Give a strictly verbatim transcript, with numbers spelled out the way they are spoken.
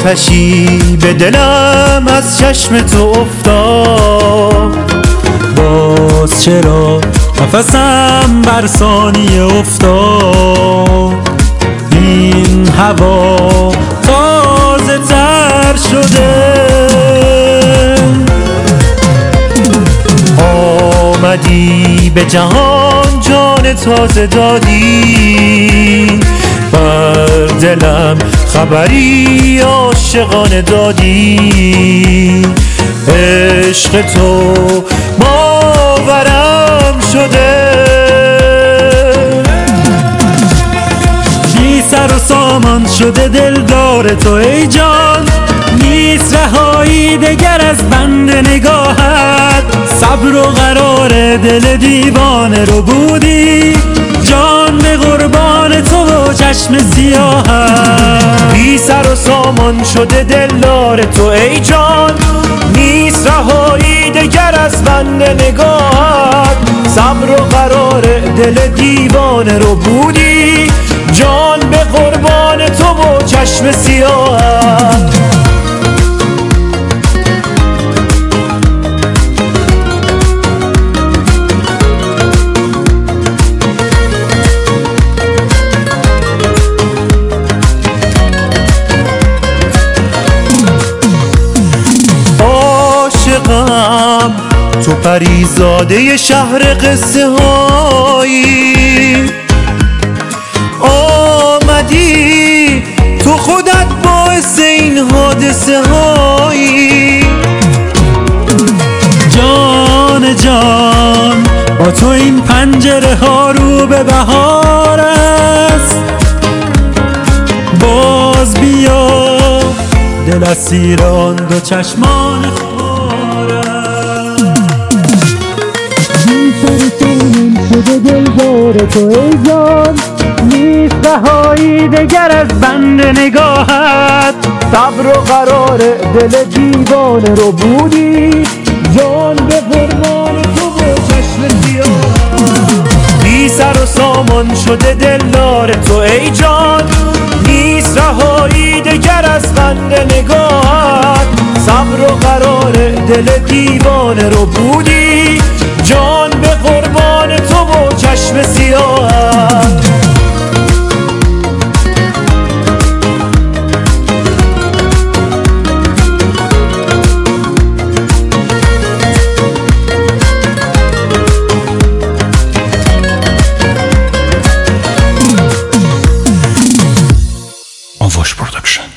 آتشی به دلم از چشم تو افتاد، باز چرا نفسم بر ثانیه افتاد. این هوا تازه تر شده، آمدی به جهان جان تازه دادی، بر دلم خبری عاشقانه دادی. عشق تو باورم شده، بی سر و سامان شده دلدار تو ای جان. نیست رهایی دگر از بند نگاهت، صبر و قرار دل دیوانه رو بودی، جان به قربان تو و چشم سیاهت. بی سر و سامان شده دلدار تو ای جان، نیست رهایی دگر از بند نگاهت، صبر و قرار دل دیوانه رو بودی، جان به قربان تو و چشم سیاهت. عاشقم تو پریزاده شهر قصه هایی، آمدی تو خودت باعث این حادثه هایی. جان جان با تو این پنجره ها رو به بهار است، باز بیا دل اسیر آن دو چشمان خمارم. شده دلدار تو ای جان، نیست رهایی دگر از بند نگاهت، صبر و قرار دل دیوانه رو بودی، جان به قربان تو و چشم سیاهت. بی سر و سامان شده دلدار تو ای جان، نیست رهایی دگر از بند نگاهت، صبر و قرار دل دیوانه رو بودی، جان به قربان تو و چشم سیاهت. Envoche Production.